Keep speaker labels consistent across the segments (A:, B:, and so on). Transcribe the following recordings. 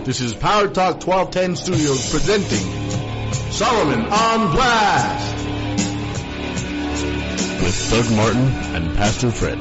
A: This is Power Talk 1210 Studios presenting Solomon on Blast with Doug Martin and Pastor Fred.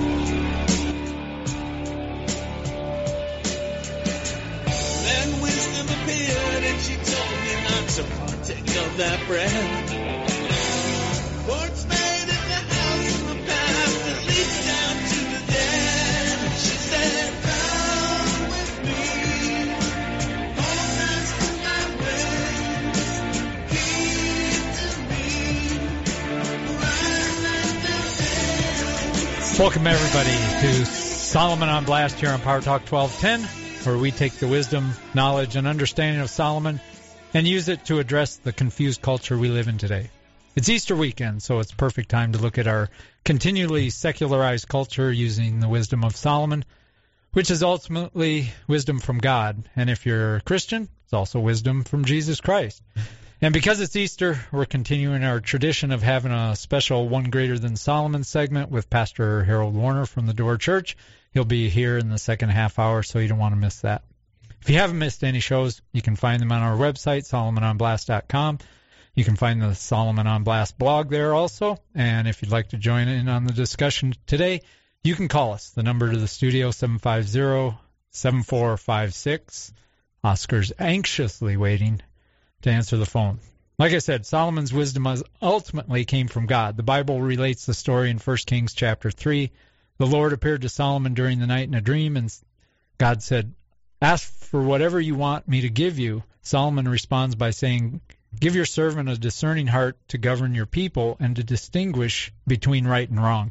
B: Then wisdom appeared and she told me not to partake of that bread. Forks made in the house and the path that leads down to the dead. She said, come with me, hold fast to my ways, keep to me, right like the
C: Welcome everybody to Solomon on Blast here on Power Talk 1210, where we take the wisdom, knowledge, and understanding of Solomon and use it to address the confused culture we live in today. It's Easter weekend, so it's perfect time to look at our continually secularized culture using the wisdom of Solomon, which is ultimately wisdom from God. And if you're a Christian, it's also wisdom from Jesus Christ. And because it's Easter, we're continuing our tradition of having a special One Greater Than Solomon segment with Pastor Harold Warner from the Door Church. He'll be here in the second half hour, so you don't want to miss that. If you haven't missed any shows, you can find them on our website, solomononblast.com. You can find the Solomon on Blast blog there also. And if you'd like to join in on the discussion today, you can call us. The number to the studio, 750-7456. Oscar's anxiously waiting to answer the phone. Like I said, Solomon's wisdom ultimately came from God. The Bible relates the story in 1 Kings chapter 3. The Lord appeared to Solomon during the night in a dream, and God said, ask for whatever you want me to give you. Solomon responds by saying, give your servant a discerning heart to govern your people and to distinguish between right and wrong.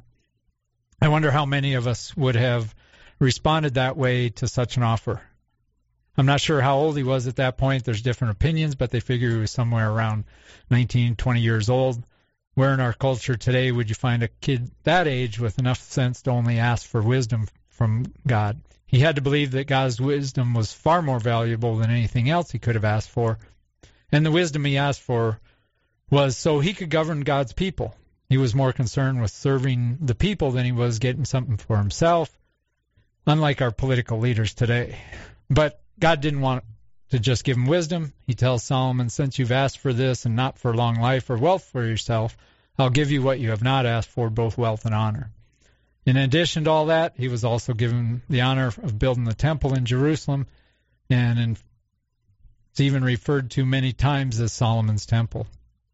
C: I wonder how many of us would have responded that way to such an offer. I'm not sure how old he was at that point. There's different opinions, but they figure he was somewhere around 19, 20 years old. Where in our culture today would you find a kid that age with enough sense to only ask for wisdom from God? He had to believe that God's wisdom was far more valuable than anything else he could have asked for. And the wisdom he asked for was so he could govern God's people. He was more concerned with serving the people than he was getting something for himself, unlike our political leaders today. But God didn't want to just give him wisdom. He tells Solomon, since you've asked for this and not for long life or wealth for yourself, I'll give you what you have not asked for, both wealth and honor. In addition to all that, he was also given the honor of building the temple in Jerusalem, and it's even referred to many times as Solomon's temple.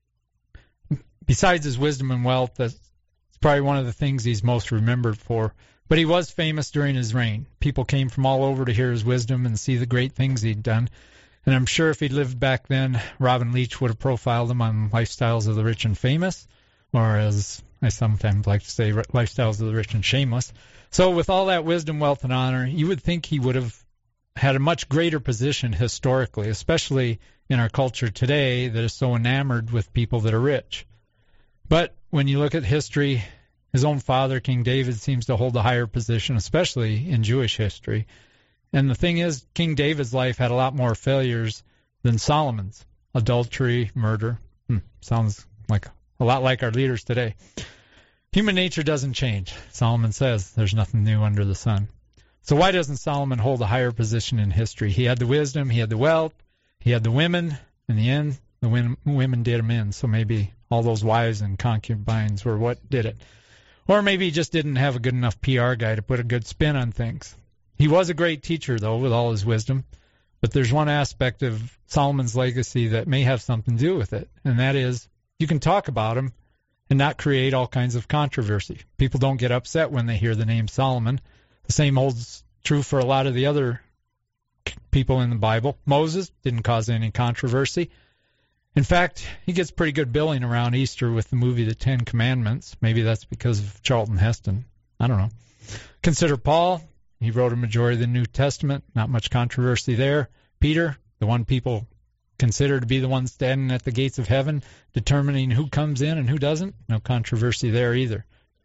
C: Besides his wisdom and wealth, that's probably one of the things he's most remembered for. But he was famous during his reign. People came from all over to hear his wisdom and see the great things he'd done. And I'm sure if he'd lived back then, Robin Leach would have profiled him on Lifestyles of the Rich and Famous, or as I sometimes like to say, Lifestyles of the Rich and Shameless. So with all that wisdom, wealth, and honor, you would think he would have had a much greater position historically, especially in our culture today that is so enamored with people that are rich. But when you look at history, his own father, King David, seems to hold a higher position, especially in Jewish history. And the thing is, King David's life had a lot more failures than Solomon's. Adultery, murder. Sounds like a lot like our leaders today. Human nature doesn't change. Solomon says there's nothing new under the sun. So why doesn't Solomon hold a higher position in history? He had the wisdom, he had the wealth, he had the women. In the end, the women did him in. So maybe all those wives and concubines were what did it. Or maybe he just didn't have a good enough PR guy to put a good spin on things. He was a great teacher, though, with all his wisdom. But there's one aspect of Solomon's legacy that may have something to do with it, and that is you can talk about him and not create all kinds of controversy. People don't get upset when they hear the name Solomon. The same holds true for a lot of the other people in the Bible. Moses didn't cause any controversy. In fact, he gets pretty good billing around Easter with the movie The Ten Commandments. Maybe that's because of Charlton Heston. I don't know. Consider Paul. He wrote a majority of the New Testament. Not much controversy there. Peter, the one people consider to be the one standing at the gates of heaven, determining who comes in and who doesn't. No controversy there either.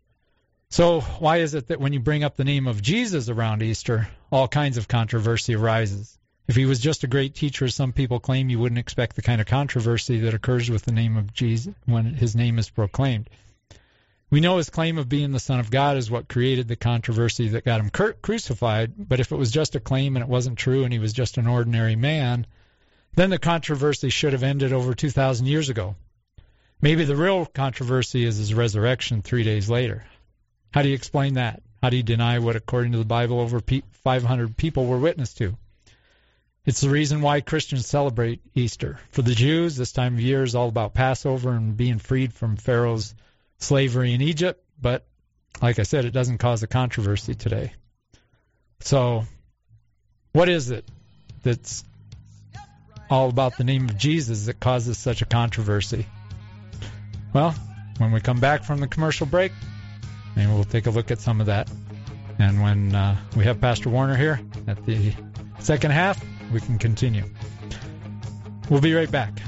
C: So why is it that when you bring up the name of Jesus around Easter, all kinds of controversy arises? If he was just a great teacher, as some people claim, you wouldn't expect the kind of controversy that occurs with the name of Jesus when his name is proclaimed. We know his claim of being the Son of God is what created the controversy that got him crucified, but if it was just a claim and it wasn't true and he was just an ordinary man, then the controversy should have ended over 2,000 years ago. Maybe the real controversy is his resurrection 3 days later. How do you explain that? How do you deny what, according to the Bible, over 500 people were witness to? It's the reason why Christians celebrate Easter. For the Jews, this time of year is all about Passover and being freed from Pharaoh's slavery in Egypt, but like I said, it doesn't cause a controversy today. So, what is it that's all about the name of Jesus that causes such a controversy? Well, when we come back from the commercial break, maybe we'll take a look at some of that. And when we have Pastor Warner here at the second half, we can continue. We'll be right back.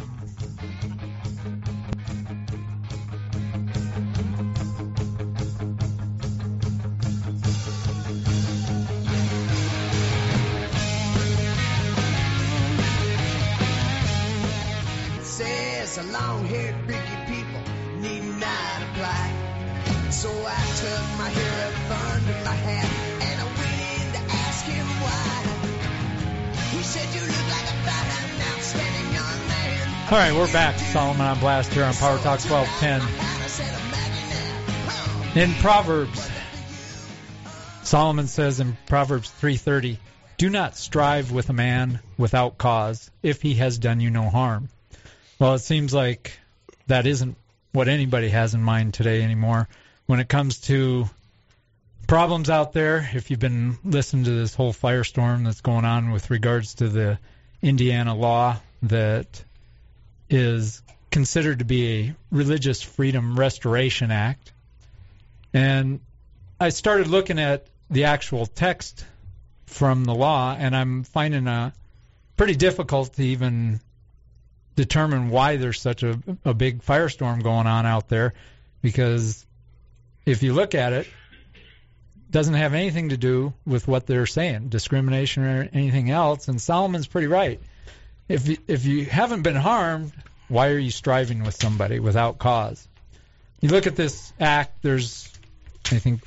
B: A long-haired, freaky people need not apply. So I took my hair up under my hat and I went in to ask him why. He said, "You look like a fine and outstanding young man."
C: All right, we're back. Solomon on Blast here on Power Talk 1210. In Proverbs, Solomon says in Proverbs 3:30, "Do not strive with a man without cause, if he has done you no harm." Well, it seems like that isn't what anybody has in mind today anymore. When it comes to problems out there, if you've been listening to this whole firestorm that's going on with regards to the Indiana law that is considered to be a Religious Freedom Restoration Act. And I started looking at the actual text from the law, and I'm finding it pretty difficult to even determine why there's such a big firestorm going on out there, because if you look at it, it doesn't have anything to do with what they're saying, discrimination or anything else. And Solomon's pretty right. If you haven't been harmed, why are you striving with somebody without cause? You look at this act, there's, I think,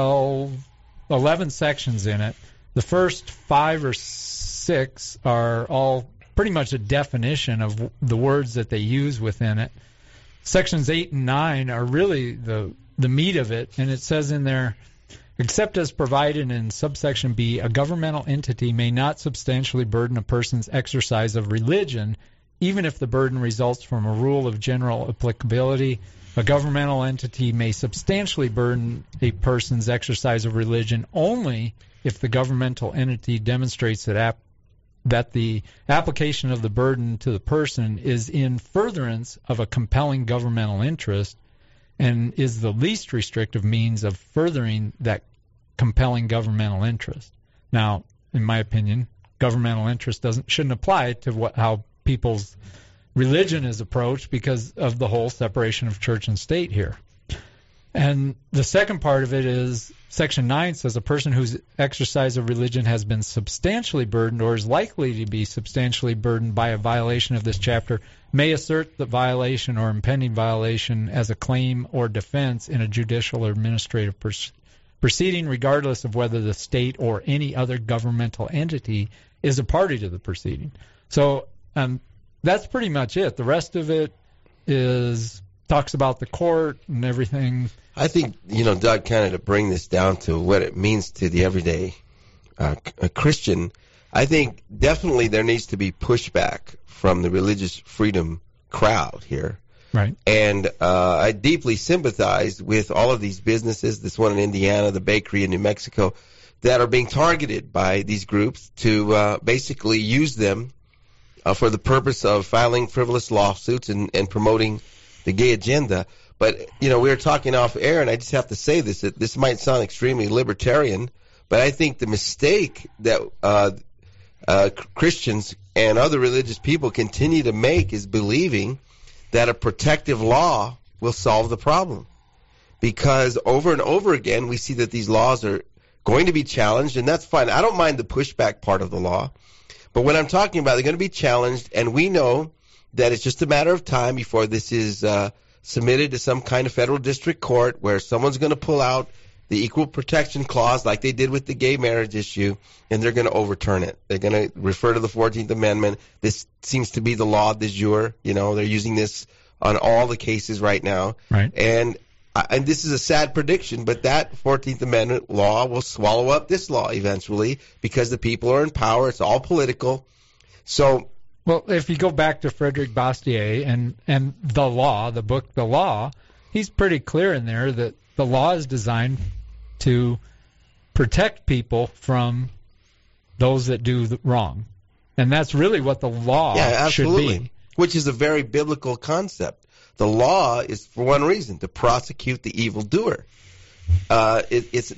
C: 11 sections in it. The first 5 or 6 are all pretty much a definition of the words that they use within it. Sections 8 and 9 are really the meat of it, and it says in there, except as provided in subsection B, a governmental entity may not substantially burden a person's exercise of religion, even if the burden results from a rule of general applicability. A governmental entity may substantially burden a person's exercise of religion only if the governmental entity demonstrates that the application of the burden to the person is in furtherance of a compelling governmental interest and is the least restrictive means of furthering that compelling governmental interest. Now, in my opinion, governmental interest shouldn't apply to how people's religion is approached because of the whole separation of church and state here. And the second part of it is Section 9 says a person whose exercise of religion has been substantially burdened or is likely to be substantially burdened by a violation of this chapter may assert the violation or impending violation as a claim or defense in a judicial or administrative proceeding, regardless of whether the state or any other governmental entity is a party to the proceeding. So that's pretty much it. The rest of it talks about the court and everything.
D: I think, Doug, kind of to bring this down to what it means to the everyday Christian, I think definitely there needs to be pushback from the religious freedom crowd here.
C: Right.
D: And I deeply sympathize with all of these businesses, this one in Indiana, the bakery in New Mexico, that are being targeted by these groups to basically use them for the purpose of filing frivolous lawsuits and promoting the gay agenda. But, we were talking off air, and I just have to say this, that this might sound extremely libertarian, but I think the mistake that Christians and other religious people continue to make is believing that a protective law will solve the problem. Because over and over again, we see that these laws are going to be challenged, and that's fine. I don't mind the pushback part of the law. But what I'm talking about, they're going to be challenged, and we know that it's just a matter of time before this is submitted to some kind of federal district court where someone's going to pull out the equal protection clause like they did with the gay marriage issue, and they're going to overturn it. They're going to refer to the 14th Amendment. This seems to be the law du jour. You know, they're using this on all the cases right now.
C: Right.
D: And this is a sad prediction, but that 14th Amendment law will swallow up this law eventually because the people are in power. It's all political. So,
C: well, if you go back to Frederick Bastiat and the law, the book The Law, he's pretty clear in there that the law is designed to protect people from those that do wrong. And that's really what the law should be.
D: Which is a very biblical concept. The law is for one reason, to prosecute the evildoer. It's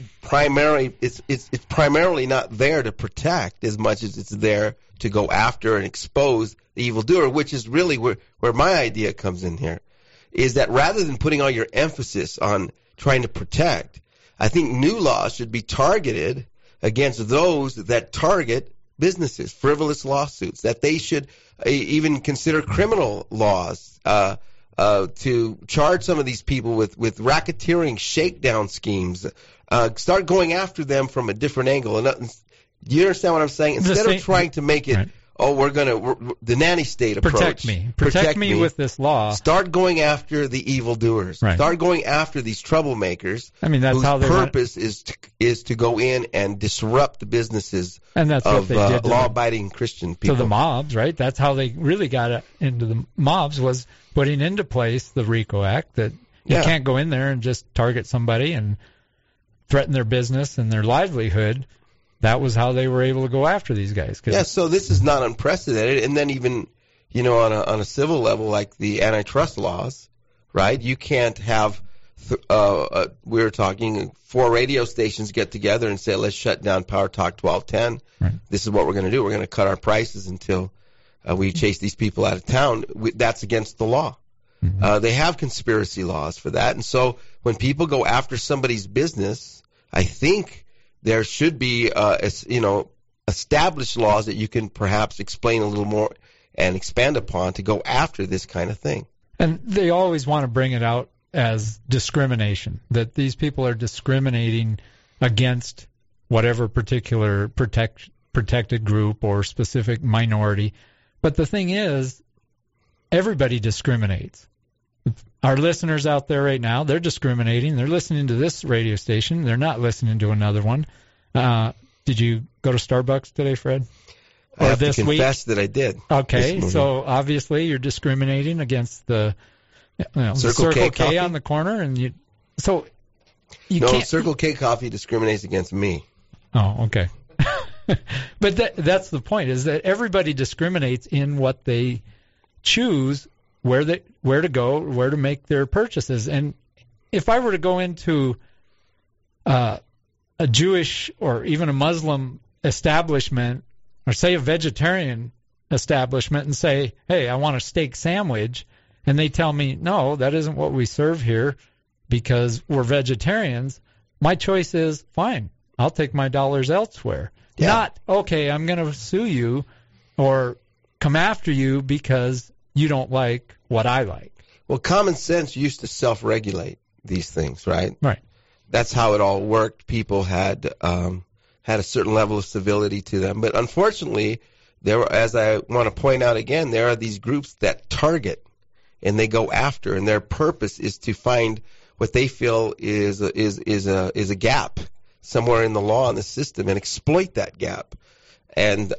D: primarily not there to protect as much as it's there to go after and expose the evildoer, which is really where my idea comes in here, is that rather than putting all your emphasis on trying to protect, I think new laws should be targeted against those that target businesses, frivolous lawsuits, that they should even consider criminal laws to charge some of these people with racketeering shakedown schemes, start going after them from a different angle. And do you understand what I'm saying? Instead of trying to make it, right, the nanny state approach.
C: Protect me with this law.
D: Start going after the evildoers.
C: Right.
D: Start going after these troublemakers.
C: I mean, that's
D: whose
C: how they
D: purpose is to go in and disrupt the businesses
C: and that's
D: of
C: what they did
D: law-abiding Christian people.
C: To the mobs, right? That's how they really got into the mobs, was putting into place the RICO Act, that you can't go in there and just target somebody and threaten their business and their livelihood. That was how they were able to go after these guys.
D: Yeah, so this is not unprecedented. And then even, on a civil level, like the antitrust laws, right? You can't have, we were talking, 4 radio stations get together and say, let's shut down Power Talk 1210.
C: Right.
D: This is what we're going to do. We're going to cut our prices until we chase these people out of town. That's against the law. Mm-hmm. They have conspiracy laws for that. And so when people go after somebody's business, I think there should be, established laws that you can perhaps explain a little more and expand upon to go after this kind of thing.
C: And they always want to bring it out as discrimination, that these people are discriminating against whatever particular protected group or specific minority. But the thing is, everybody discriminates. Our listeners out there right now, they're discriminating. They're listening to this radio station. They're not listening to another one. Did you go to Starbucks today, Fred?
D: I have to confess that I did.
C: Okay, so obviously you're discriminating against the Circle K on the corner, and you can't.
D: Circle K coffee discriminates against me.
C: Oh, okay. But that's the point, is that everybody discriminates in what they choose, where to go, where to make their purchases. And if I were to go into a Jewish or even a Muslim establishment, or say a vegetarian establishment, and say, hey, I want a steak sandwich, and they tell me, no, that isn't what we serve here because we're vegetarians, my choice is, fine, I'll take my dollars elsewhere. Yeah. Not, okay, I'm going to sue you or come after you because you don't like what I like.
D: Well, common sense used to self-regulate these things, right?
C: Right.
D: That's how it all worked. People had a certain level of civility to them. But unfortunately, as I want to point out again, there are these groups that target and they go after, and their purpose is to find what they feel is a gap somewhere in the law and the system and exploit that gap. And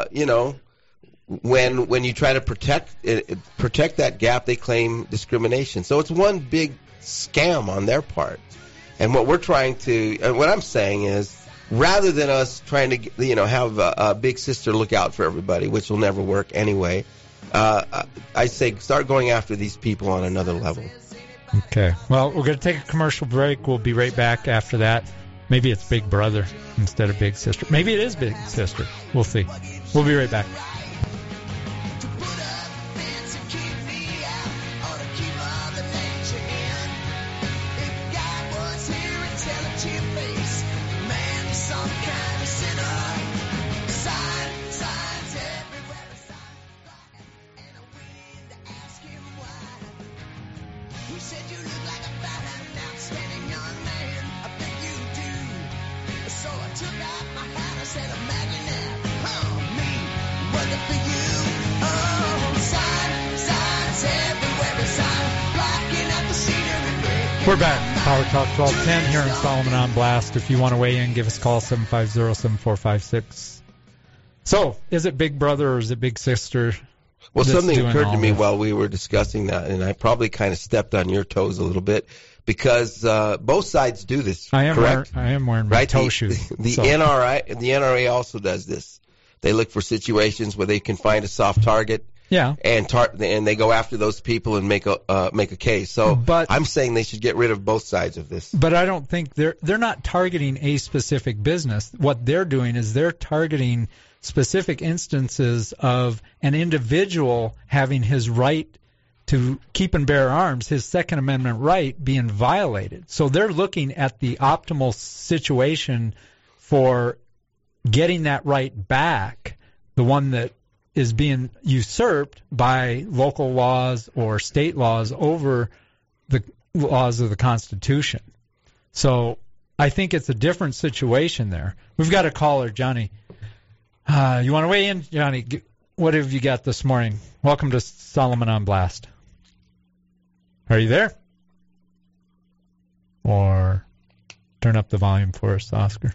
D: when you try to protect that gap, they claim discrimination. So it's one big scam on their part. And what what I'm saying is, rather than us trying to have a big sister look out for everybody, which will never work anyway, I say start going after these people on another level.
C: Okay. Well, we're going to take a commercial break. We'll be right back after that. Maybe it's Big Brother instead of Big Sister. Maybe it is Big Sister. We'll see. We'll be right back.
B: said you look like a fine, outstanding young man. I think you do. So I took out my hat. I said, imagine that. Me, working for you. Oh, signs everywhere. Signs blocking out the scenery.
C: We're back. Power Talk 1210 here in Solomon on Blast. If you want to weigh in, give us a call, 750-7456. So, is it Big Brother or is it Big Sister?
D: Well,
C: that's
D: something
C: doing
D: occurred
C: all
D: to me
C: this?
D: while we were discussing that, and I probably kind of stepped on your toes a little bit, because both sides do this,
C: I am
D: correct?
C: wearing my
D: Right?
C: toe shoes.
D: The
C: so.
D: NRA also does this. They look for situations where they can find a soft target,
C: Yeah.
D: and they go after those people and make a case. So
C: But-
D: I'm saying they should get rid of both sides of this.
C: But I don't think they're not targeting a specific business. What they're doing is they're targeting specific instances of an individual having his right to keep and bear arms, his Second Amendment right, being violated. So they're looking at the optimal situation for getting that right back, the one that is being usurped by local laws or state laws over the laws of the Constitution. So I think it's a different situation there. We've got a caller, Johnny. You want to weigh in, Johnny? What have you got this morning? Welcome to Solomon on Blast. Are you there? Or turn up the volume for us, Oscar.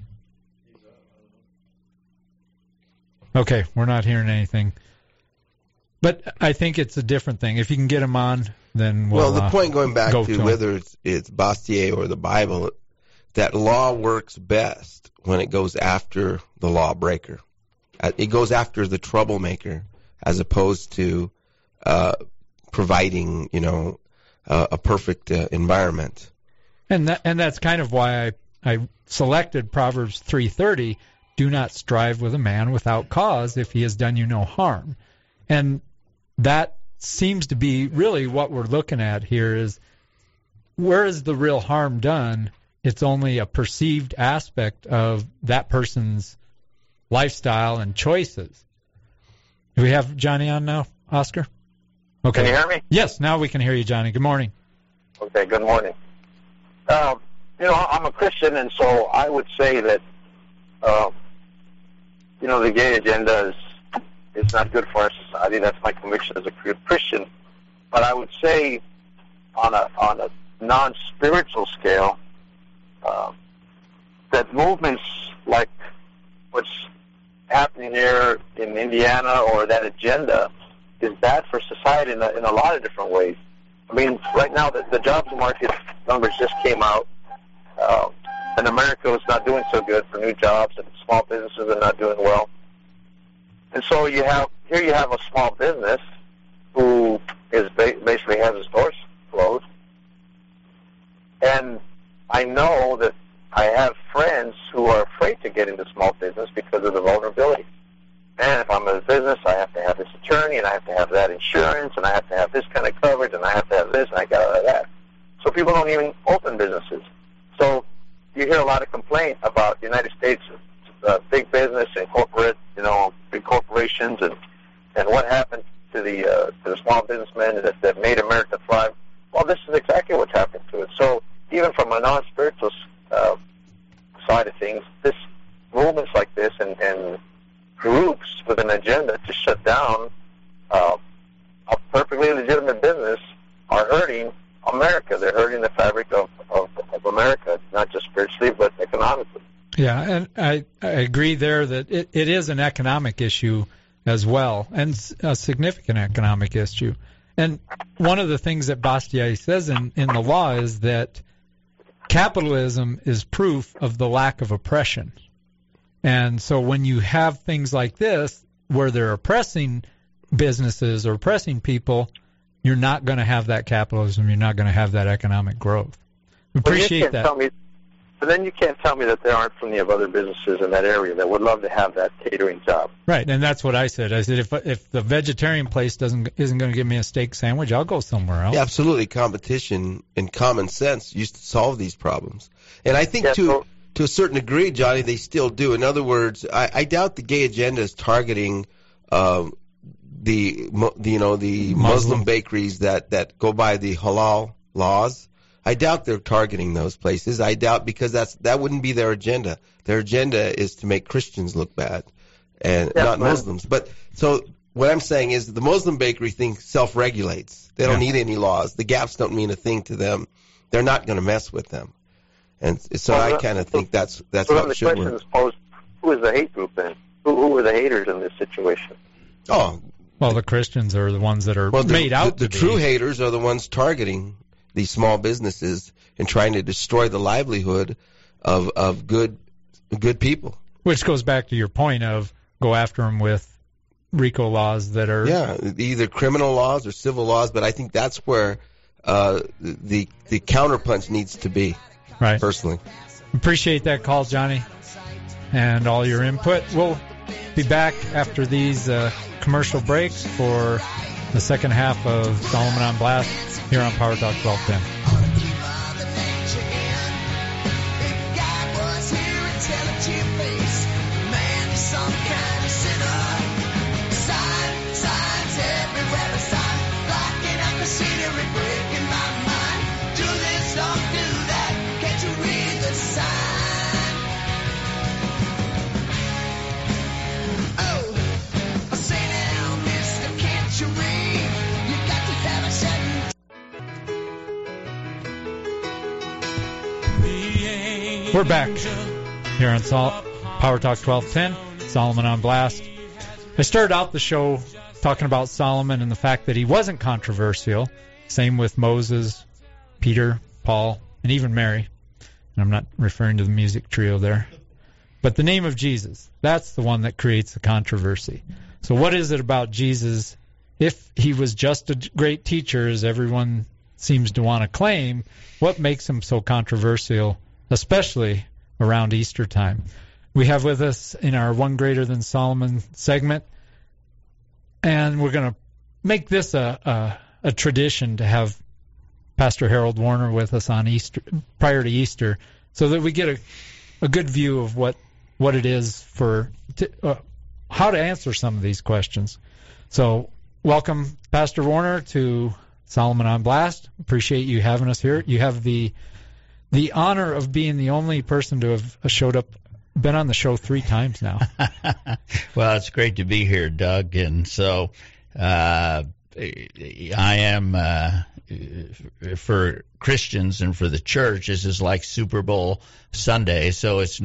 C: Okay, we're not hearing anything. But I think it's a different thing. If you can get him on, then we'll
D: Well, the point going back
C: go
D: to
C: to him.
D: whether it's Bastiat or the Bible, that law works best when it goes after the lawbreaker. It goes after the troublemaker as opposed to providing, a perfect environment.
C: And that's kind of why I selected Proverbs 3:30. Do not strive with a man without cause if he has done you no harm. And that seems to be really what we're looking at here is, where is the real harm done? It's only a perceived aspect of that person's lifestyle and choices. Do we have Johnny on now, Oscar? Okay.
E: Can you hear me?
C: Yes, now we can hear you, Johnny. Good morning.
E: Okay, good morning. I'm a Christian, and so I would say that, the gay agenda is not good for our society. That's my conviction as a Christian. But I would say, on a non-spiritual scale, that movements like what's happening here in Indiana or that agenda is bad for society in a lot of different ways. I mean, right now the jobs market numbers just came out, and America is not doing so good for new jobs, and small businesses are not doing well. And so you have a small business who is basically has his doors closed, and I know that I have friends who are afraid to get into small business because of the vulnerability. And if I'm in a business, I have to have this attorney, and I have to have that insurance, and I have to have this kind of coverage, and I have to have this, and I got to have that. So people don't even open businesses. So you hear a lot of complaint about the United States, big business and corporate, big corporations, and what happened to the small businessmen that made America thrive. Well, this is exactly what's happened to it. So even from a non-spiritual side of things, this movements like this and groups with an agenda to shut down a perfectly legitimate business are hurting America. They're hurting the fabric of America, not just spiritually, but economically.
C: Yeah, and I agree there that it is an economic issue as well, and a significant economic issue. And one of the things that Bastiat says in the law is that capitalism is proof of the lack of oppression. And so when you have things like this, where they're oppressing businesses or oppressing people, you're not going to have that capitalism. You're not going to have that economic growth. Appreciate that.
E: But then you can't tell me that there aren't plenty of other businesses in that area that would love to have that catering job.
C: Right, and that's what I said. I said if the vegetarian place isn't going to give me a steak sandwich, I'll go somewhere else.
D: Yeah, absolutely. Competition and common sense used to solve these problems. And I think to a certain degree, Johnny, they still do. In other words, I doubt the gay agenda is targeting the Muslim bakeries that go by the halal laws. I doubt they're targeting those places. I doubt because that wouldn't be their agenda. Their agenda is to make Christians look bad and not Muslims. But so what I'm saying is the Muslim bakery thing self-regulates. They don't need any laws. The gaps don't mean a thing to them. They're not going to mess with them. And so I kind of think that's
E: so
D: what
E: the
D: should
E: question
D: work.
E: is posed, who is the hate group then? Who are the haters in this situation?
D: Oh,
C: Well, the Christians are the ones that are made out
D: the
C: to be.
D: true haters are the ones targeting these small businesses and trying to destroy the livelihood of good people.
C: Which goes back to your point of go after them with RICO laws that are...
D: Yeah, either criminal laws or civil laws, but I think that's where the counterpunch needs to be,
C: Right.
D: personally.
C: Appreciate that call, Johnny, and all your input. We'll be back after these commercial breaks for the second half of Solomon on Blast here on Power Talk 1210. We're back here on Power Talk 1210, Solomon on Blast. I started out the show talking about Solomon and the fact that he wasn't controversial. Same with Moses, Peter, Paul, and even Mary. And I'm not referring to the music trio there. But the name of Jesus, that's the one that creates the controversy. So what is it about Jesus? If he was just a great teacher, as everyone seems to want to claim, what makes him so controversial, especially around Easter time? We have with us in our One Greater Than Solomon segment, and we're going to make this a tradition to have Pastor Harold Warner with us on Easter, prior to Easter, so that we get a good view of what it is for how to answer some of these questions. So welcome, Pastor Warner, to Solomon on Blast. Appreciate you having us here. You have the honor of being the only person to have been on the show 3 times now.
F: Well, it's great to be here, Doug. And so I am, for Christians and for the church, this is like Super Bowl Sunday. So it's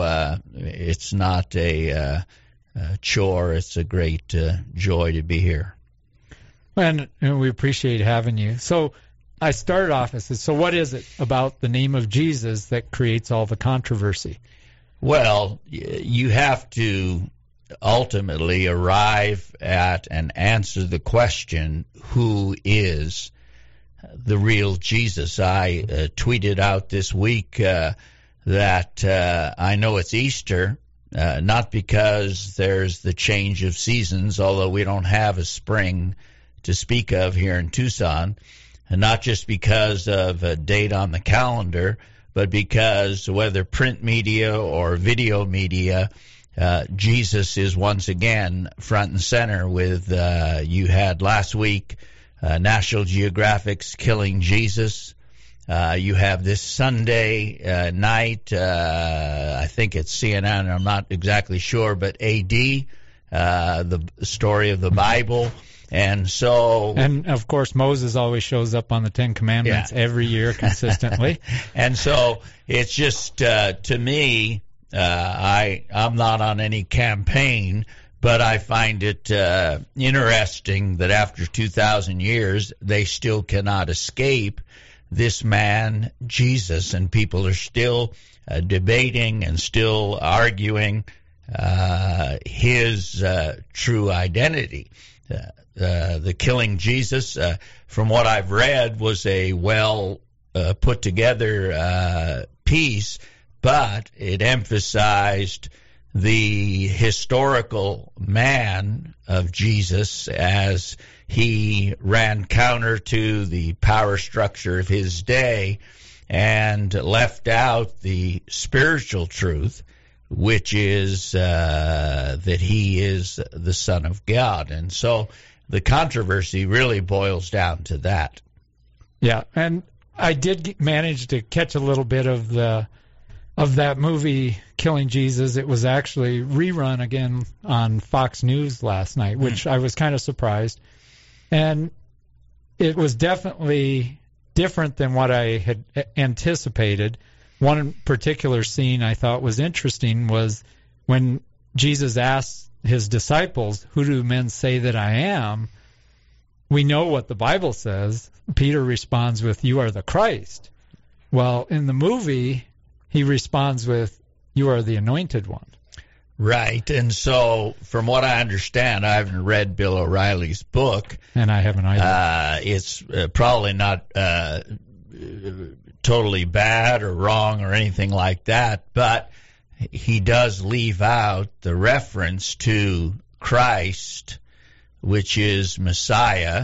F: not a chore. It's a great joy to be here.
C: And we appreciate having you. So I started off and said, so what is it about the name of Jesus that creates all the controversy?
F: Well, you have to ultimately arrive at and answer the question, who is the real Jesus? I tweeted out this week that I know it's Easter, not because there's the change of seasons, although we don't have a spring to speak of here in Tucson, and not just because of a date on the calendar, but because whether print media or video media, Jesus is once again front and center with, you had last week, National Geographic's Killing Jesus. You have this Sunday night, I think it's CNN, I'm not exactly sure, but AD, the story of the Bible. And of course Moses always shows up on the 10 Commandments every year consistently. And so it's just to me, I'm not on any campaign, but I find it interesting that after 2,000 years they still cannot escape this man Jesus, and people are still debating and still arguing his true identity. The Killing Jesus, from what I've read, was a well put together piece, but it emphasized the historical man of Jesus as he ran counter to the power structure of his day and left out the spiritual truth, which is that he is the Son of God. And so the controversy really boils down to that.
C: Yeah, and I did manage to catch a little bit of that movie Killing Jesus. It was actually rerun again on Fox News last night, which I was kind of surprised. And it was definitely different than what I had anticipated. One particular scene I thought was interesting was when Jesus asked his disciples, "Who do men say that I am?" We know what the Bible says. Peter responds with, "You are the Christ." Well, in the movie, he responds with, "You are the Anointed One."
F: Right. And so, from what I understand, I haven't read Bill O'Reilly's book.
C: And I haven't either.
F: It's probably not totally bad or wrong or anything like that, but he does leave out the reference to Christ, which is Messiah.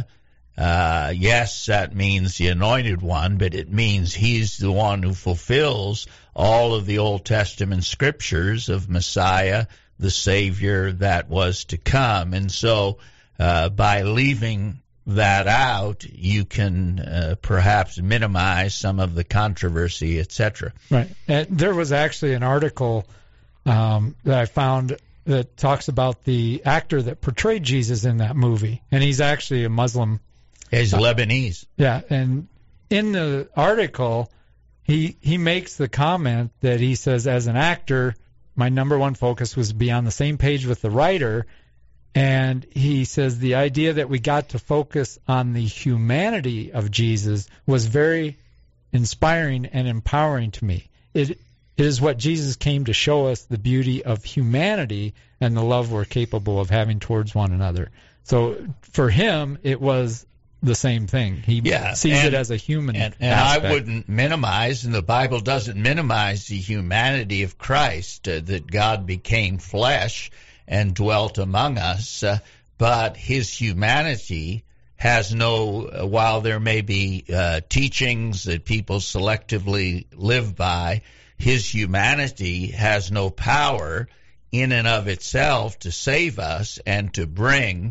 F: Yes, that means the Anointed One, but it means he's the one who fulfills all of the Old Testament scriptures of Messiah, the Savior that was to come. And so by leaving that out, you can perhaps minimize some of the controversy, etc.
C: Right. There was actually an article that I found that talks about the actor that portrayed Jesus in that movie, and he's actually a Muslim.
F: He's Lebanese.
C: Yeah, and in the article, he makes the comment that he says, as an actor, my number one focus was to be on the same page with the writer, and he says the idea that we got to focus on the humanity of Jesus was very inspiring and empowering to me. It is what Jesus came to show us, the beauty of humanity and the love we're capable of having towards one another. So for him, it was the same thing. He sees it as a human aspect.
F: I wouldn't minimize, and the Bible doesn't minimize the humanity of Christ, that God became flesh and dwelt among us, but his humanity has no, while there may be teachings that people selectively live by, his humanity has no power in and of itself to save us and to bring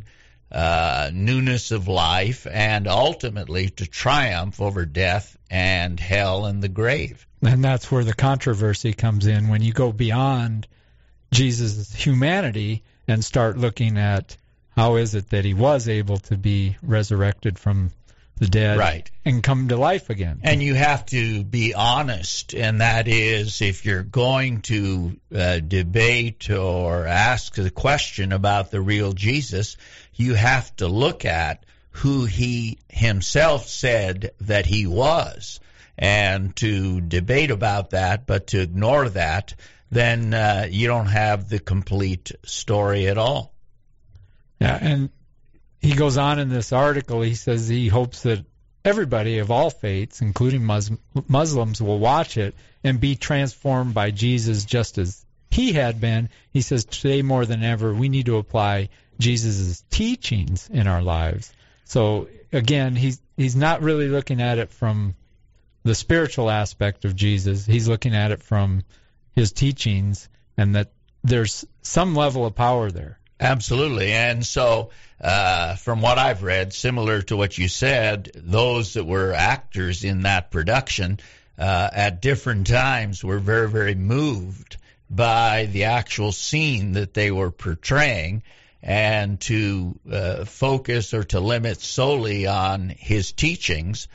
F: newness of life and ultimately to triumph over death and hell and the grave.
C: And that's where the controversy comes in, when you go beyond Jesus' humanity and start looking at how is it that he was able to be resurrected from the dead,
F: right,
C: and come to life again.
F: And you have to be honest, and that is, if you're going to debate or ask a question about the real Jesus, you have to look at who he himself said that he was. And to debate about that, but to ignore that, then you don't have the complete story at all.
C: Yeah, and he goes on in this article, he says he hopes that everybody of all faiths, including Muslims, will watch it and be transformed by Jesus just as he had been. He says today more than ever, we need to apply Jesus' teachings in our lives. So again, he's not really looking at it from the spiritual aspect of Jesus. He's looking at it from his teachings, and that there's some level of power there.
F: Absolutely. And so from what I've read, similar to what you said, those that were actors in that production at different times were very, very moved by the actual scene that they were portraying, and to focus or to limit solely on his teachings,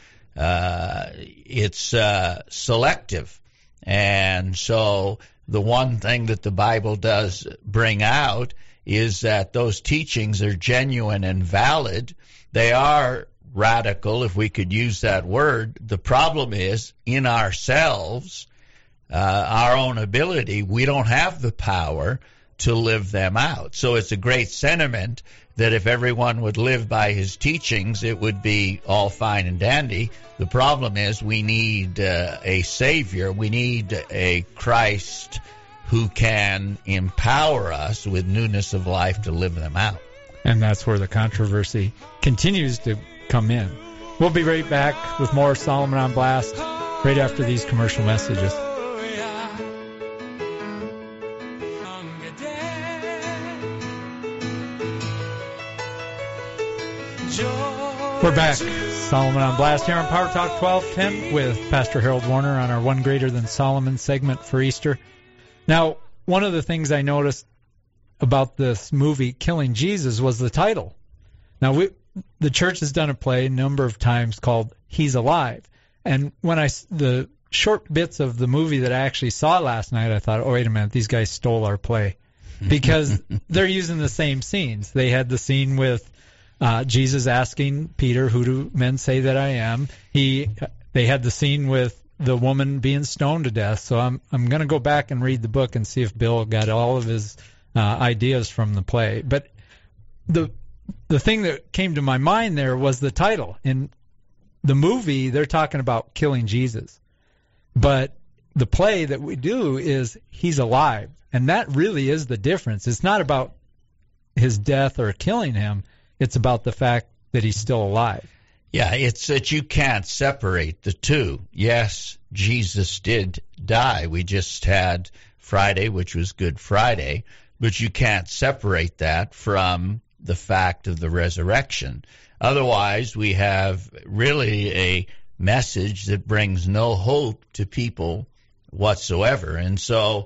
F: it's selective. And so the one thing that the Bible does bring out is that those teachings are genuine and valid. They are radical, if we could use that word. The problem is, in ourselves, our own ability, we don't have the power to live them out. So it's a great sentiment that if everyone would live by his teachings, it would be all fine and dandy. The problem is we need a Savior. We need a Christ who can empower us with newness of life to live them out.
C: And that's where the controversy continues to come in. We'll be right back with more Solomon on Blast right after these commercial messages. We're back. Solomon on Blast here on Power Talk 1210 with Pastor Harold Warner on our One Greater Than Solomon segment for Easter. Now, one of the things I noticed about this movie, Killing Jesus, was the title. Now, the church has done a play a number of times called He's Alive. And when the short bits of the movie that I actually saw last night, I thought, oh, wait a minute, these guys stole our play. Because they're using the same scenes. They had the scene with Jesus asking Peter, who do men say that I am? They had the scene with the woman being stoned to death. So I'm going to go back and read the book and see if Bill got all of his ideas from the play. But the thing that came to my mind there was the title. In the movie, they're talking about killing Jesus. But the play that we do is He's Alive. And that really is the difference. It's not about his death or killing him. It's about the fact that he's still alive.
F: Yeah, it's that you can't separate the two. Yes, Jesus did die. We just had Friday, which was Good Friday, but you can't separate that from the fact of the resurrection. Otherwise, we have really a message that brings no hope to people whatsoever. And so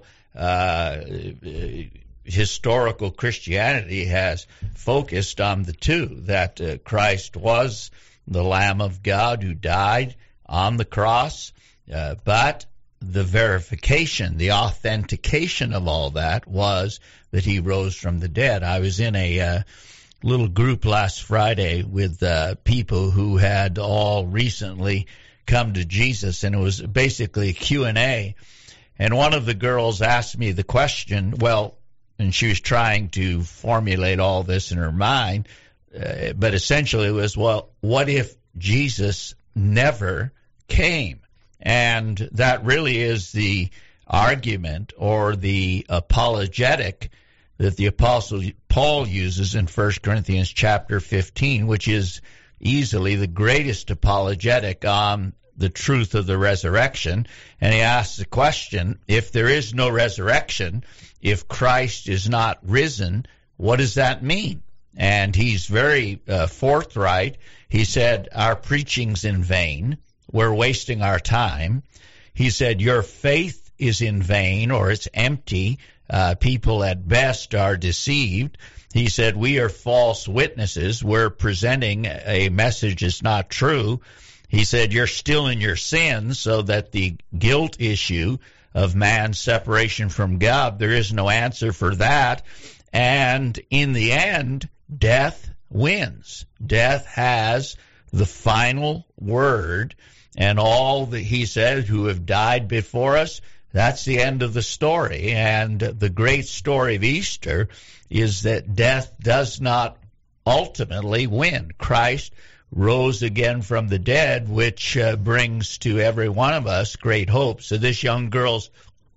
F: historical Christianity has focused on the two, that Christ was the Lamb of God who died on the cross, but the verification, the authentication of all that was that he rose from the dead. I was in a little group last Friday with people who had all recently come to Jesus, and it was basically a Q&A. And one of the girls asked me the question, and she was trying to formulate all this in her mind, but essentially it was, what if Jesus never came? And that really is the argument or the apologetic that the Apostle Paul uses in 1 Corinthians chapter 15, which is easily the greatest apologetic on the truth of the resurrection. And he asks the question, if there is no resurrection, if Christ is not risen, what does that mean? And he's very forthright. He said, our preaching's in vain. We're wasting our time. He said, your faith is in vain, or it's empty. People at best are deceived. He said, we are false witnesses. We're presenting a message that's not true. He said, you're still in your sins, so that the guilt issue of man's separation from God, there is no answer for that. And in the end, death wins. Death has the final word, and all that he said who have died before us, that's the end of the story. And the great story of Easter is that death does not ultimately win. Christ rose again from the dead, which brings to every one of us great hope. So this young girl's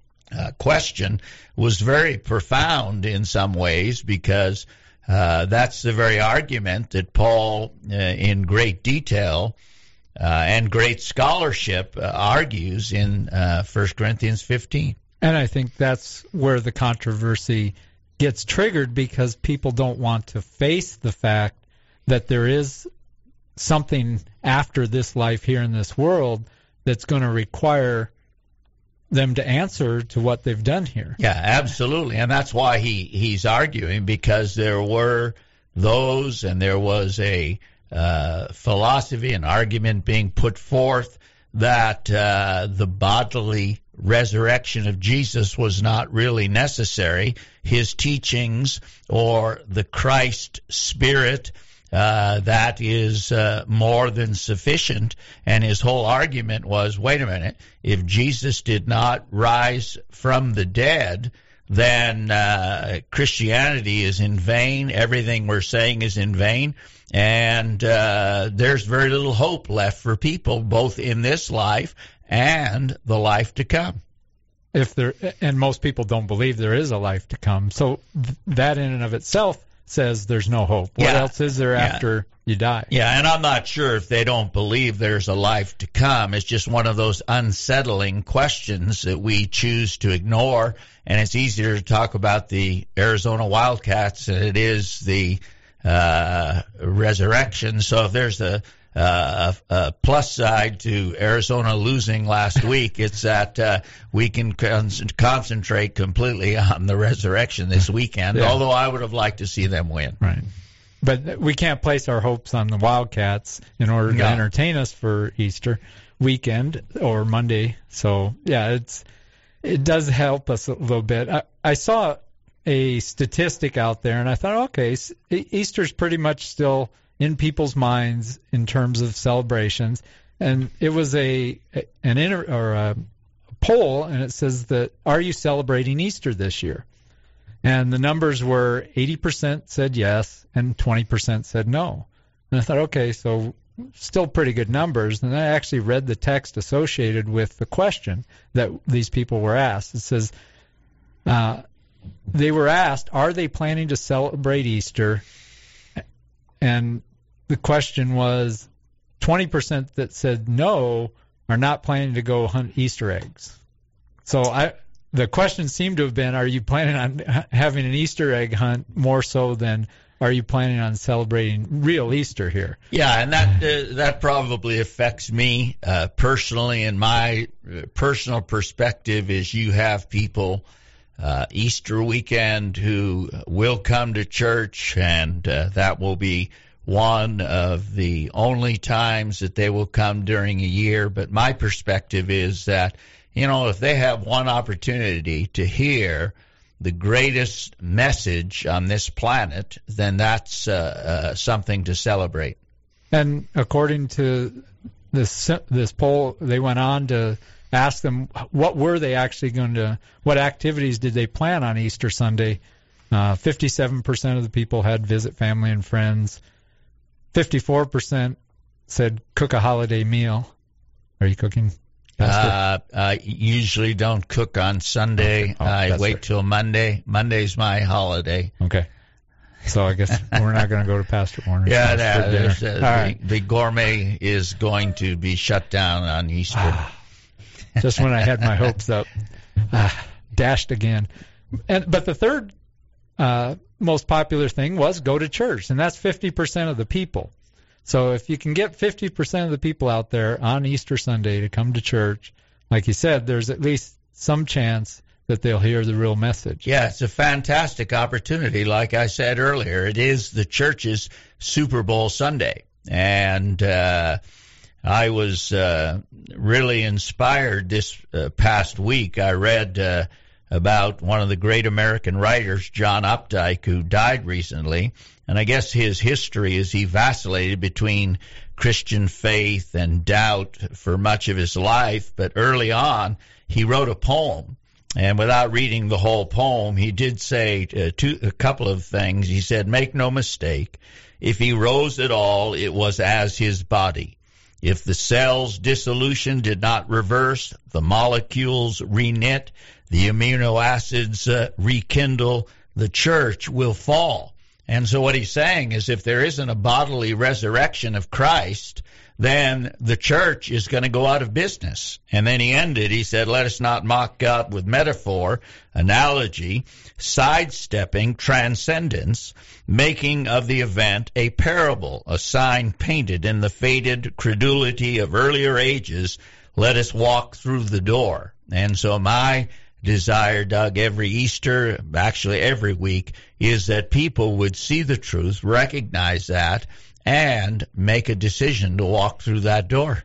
F: question was very profound in some ways, because that's the very argument that Paul, in great detail and great scholarship, argues in 1 Corinthians 15.
C: And I think that's where the controversy gets triggered, because people don't want to face the fact that there is something after this life here in this world that's going to require them to answer to what they've done here.
F: Yeah, absolutely. And that's why he's arguing, because there were those, and there was a philosophy, an argument being put forth that the bodily resurrection of Jesus was not really necessary. His teachings, or the Christ Spirit, that is more than sufficient. And his whole argument was, wait a minute, if Jesus did not rise from the dead, then Christianity is in vain. Everything we're saying is in vain. And there's very little hope left for people, both in this life and the life to come.
C: And most people don't believe there is a life to come. So that in and of itself says there's no hope. What else is there after you die? Yeah,
F: and I'm not sure if they don't believe there's a life to come. It's just one of those unsettling questions that we choose to ignore, and it's easier to talk about the Arizona Wildcats than it is the resurrection. So if there's a a plus side to Arizona losing last week. It's that we can concentrate completely on the resurrection this weekend, although I would have liked to see them win.
C: Right. But we can't place our hopes on the Wildcats in order to entertain us for Easter weekend or Monday. So, yeah, it does help us a little bit. I saw a statistic out there, and I thought, okay, Easter's pretty much still in people's minds in terms of celebrations. And it was a poll, and it says that, are you celebrating Easter this year? And the numbers were 80% said yes and 20% said no. And I thought, okay, so still pretty good numbers. And I actually read the text associated with the question that these people were asked. It says they were asked, are they planning to celebrate Easter? And the question was 20% that said no are not planning to go hunt Easter eggs. So the question seemed to have been, are you planning on having an Easter egg hunt more so than are you planning on celebrating real Easter here?
F: Yeah, and that probably affects me personally. And my personal perspective is you have people Easter weekend who will come to church, and that will be one of the only times that they will come during a year. But my perspective is that, if they have one opportunity to hear the greatest message on this planet, then that's something to celebrate.
C: And according to this poll, they went on to ask them what activities did they plan on Easter Sunday. 57% of the people had visit family and friends. 54% said cook a holiday meal. Are you cooking?
F: I usually don't cook on Sunday. I wait till Monday. Monday's my holiday.
C: Okay. So I guess we're not going to go to Pastor Warner's house for dinner.
F: The gourmet is going to be shut down on Easter.
C: Just when I had my hopes up. Dashed again. But the third most popular thing was go to church, and that's 50% of the people. So if you can get 50% of the people out there on Easter Sunday to come to church, like you said, there's at least some chance that they'll hear the real message.
F: Yeah, it's a fantastic opportunity. Like I said earlier, it is the church's Super Bowl Sunday. And I was really inspired this past week. I read about one of the great American writers, John Updike, who died recently. And I guess his history is he vacillated between Christian faith and doubt for much of his life. But early on, he wrote a poem. And without reading the whole poem, he did say a couple of things. He said, make no mistake, if he rose at all, it was as his body. If the cell's dissolution did not reverse, the molecules reknit, the amino acids rekindle, the church will fall. And so what he's saying is if there isn't a bodily resurrection of Christ, then the church is going to go out of business. And then he said, let us not mock God with metaphor, analogy, sidestepping transcendence, making of the event a parable, a sign painted in the faded credulity of earlier ages. Let us walk through the door. And so my desire, Doug, every Easter, actually every week, is that people would see the truth, recognize that, and make a decision to walk through that door.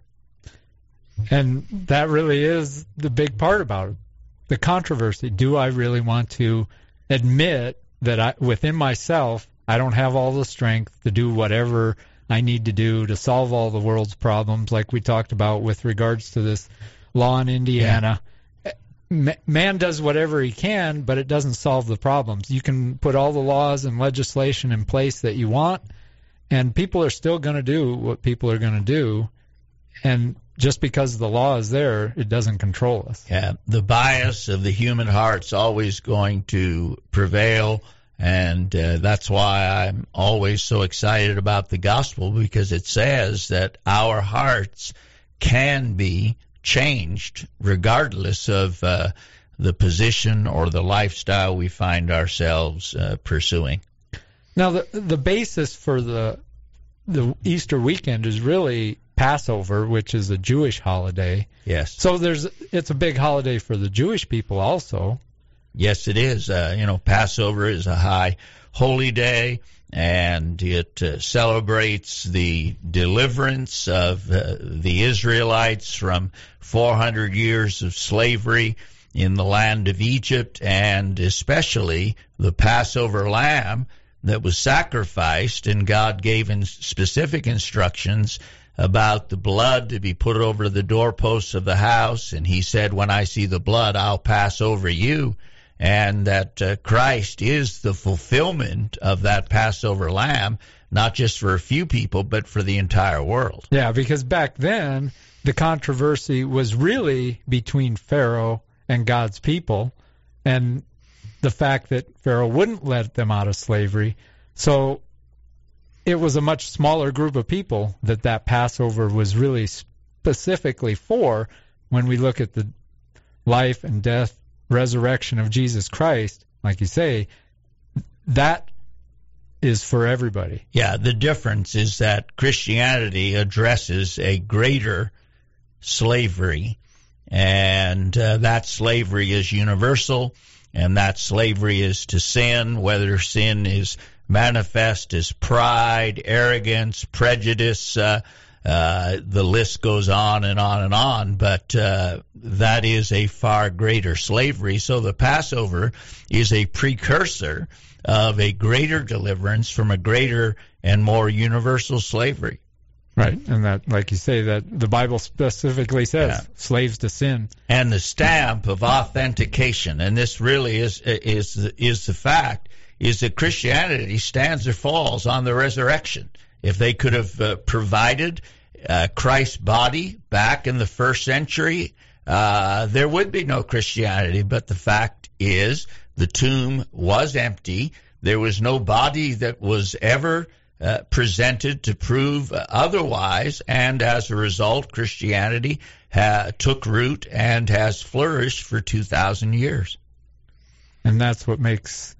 C: And that really is the big part about it, the controversy. Do I really want to admit that within myself, I don't have all the strength to do whatever I need to do to solve all the world's problems, like we talked about with regards to this law in Indiana. Yeah. Man does whatever he can, but it doesn't solve the problems. You can put all the laws and legislation in place that you want, and people are still going to do what people are going to do. And just because the law is there, it doesn't control us.
F: Yeah, the bias of the human heart's always going to prevail, and that's why I'm always so excited about the gospel, because it says that our hearts can be changed regardless of the position or the lifestyle we find ourselves pursuing.
C: Now, the basis for the the Easter weekend is really Passover, which is a Jewish holiday.
F: Yes.
C: So it's a big holiday for the Jewish people also.
F: Yes, it is. Passover is a high holy day, and it celebrates the deliverance of the Israelites from 400 years of slavery in the land of Egypt, and especially the Passover lamb that was sacrificed, and God gave specific instructions about the blood to be put over the doorposts of the house, and he said, when I see the blood, I'll pass over you, and that Christ is the fulfillment of that Passover lamb, not just for a few people, but for the entire world.
C: Yeah, because back then, the controversy was really between Pharaoh and God's people, and the fact that Pharaoh wouldn't let them out of slavery. So it was a much smaller group of people that Passover was really specifically for. When we look at the life and death, resurrection of Jesus Christ, like you say, that is for everybody.
F: Yeah, the difference is that Christianity addresses a greater slavery, and that slavery is universal, and that slavery is to sin, whether sin is manifest as pride, arrogance, prejudice, the list goes on and on and on, but that is a far greater slavery. So the Passover is a precursor of a greater deliverance from a greater and more universal slavery.
C: Right, and that, like you say, that the Bible specifically says slaves to sin.
F: And the stamp of authentication, and this really is the fact, is that Christianity stands or falls on the resurrection. If they could have provided Christ's body back in the first century, there would be no Christianity. But the fact is, the tomb was empty. There was no body that was ever presented to prove otherwise, and as a result, Christianity took root and has flourished for 2,000 years.
C: And that's what makes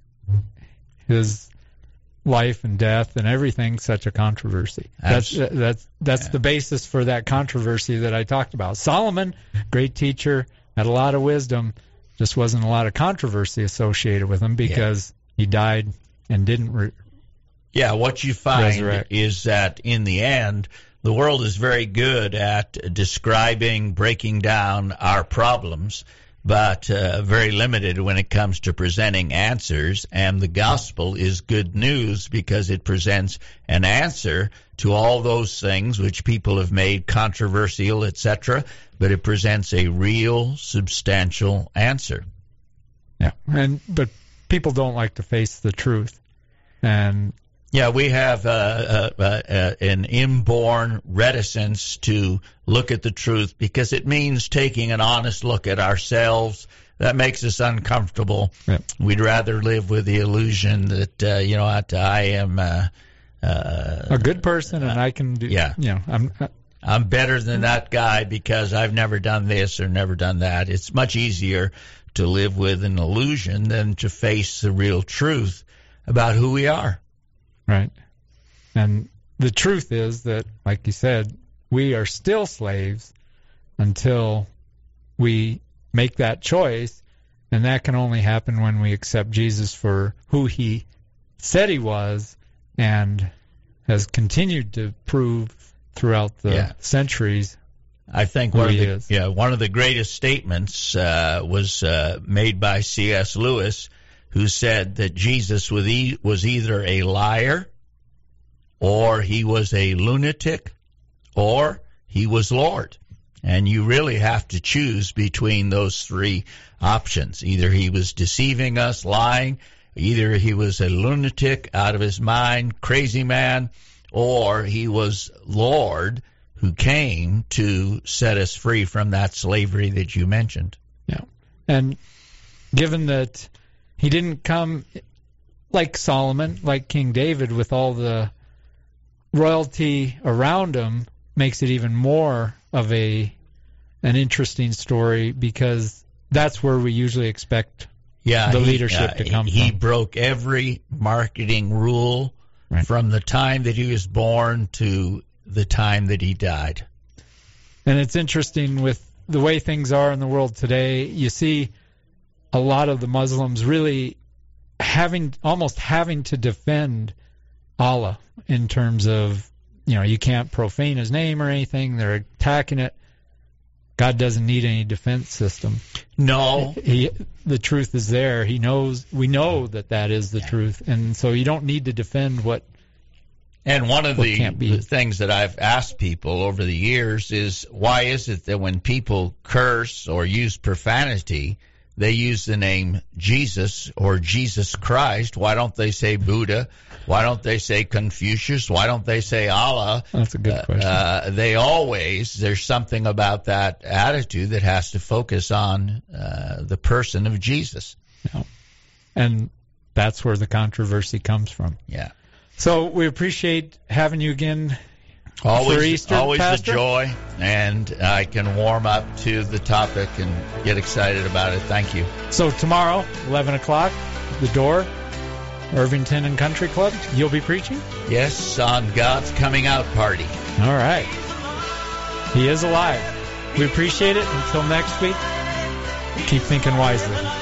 C: his life and death and everything such a controversy. That's the basis for that controversy that I talked about. Solomon, great teacher, had a lot of wisdom, just wasn't a lot of controversy associated with him because he died and didn't
F: what you find
C: resurrect.
F: Is that in the end, the world is very good at describing, breaking down our problems, but very limited when it comes to presenting answers. And the gospel is good news because it presents an answer to all those things which people have made controversial, etc., but it presents a real, substantial answer.
C: Yeah, but people don't like to face the truth. And
F: yeah, we have an inborn reticence to look at the truth because it means taking an honest look at ourselves. That makes us uncomfortable.
C: Yeah.
F: We'd rather live with the illusion that I am
C: a good person and I can do.
F: Yeah, I'm better than that guy because I've never done this or never done that. It's much easier to live with an illusion than to face the real truth about who we are.
C: Right. And the truth is that, like you said, we are still slaves until we make that choice, and that can only happen when we accept Jesus for who he said he was and has continued to prove throughout the centuries.
F: I think one of the greatest statements was made by C.S. Lewis, who said that Jesus was either a liar, or he was a lunatic, or he was Lord. And you really have to choose between those three options. Either he was deceiving us, lying, either he was a lunatic, out of his mind, crazy man, or he was Lord who came to set us free from that slavery that you mentioned.
C: Yeah. And given that he didn't come like Solomon, like King David, with all the royalty around him, makes it even more of an interesting story because that's where we usually expect the leadership to come from.
F: He broke every marketing rule
C: Right.
F: from the time that he was born to the time that he died.
C: And it's interesting with the way things are in the world today. You see a lot of the Muslims really almost having to defend Allah in terms of, you can't profane his name or anything. They're attacking it. God doesn't need any defense system.
F: No.
C: The truth is there. We know that is the truth. And so you don't need to defend what.
F: And one of the things that I've asked people over the years is, why is it that when people curse or use profanity, they use the name Jesus or Jesus Christ? Why don't they say Buddha? Why don't they say Confucius? Why don't they say Allah?
C: That's a good question.
F: There's something about that attitude that has to focus on the person of Jesus.
C: Yeah. And that's where the controversy comes from.
F: Yeah.
C: So we appreciate having you again
F: always,
C: for Easter,
F: always
C: Pastor.
F: a joy, and I can warm up to the topic and get excited about it. Thank you.
C: So tomorrow, 11 o'clock, the door, Irvington and Country Club, you'll be preaching?
F: Yes, on God's Coming Out Party.
C: All right. He is alive. We appreciate it. Until next week, keep thinking wisely.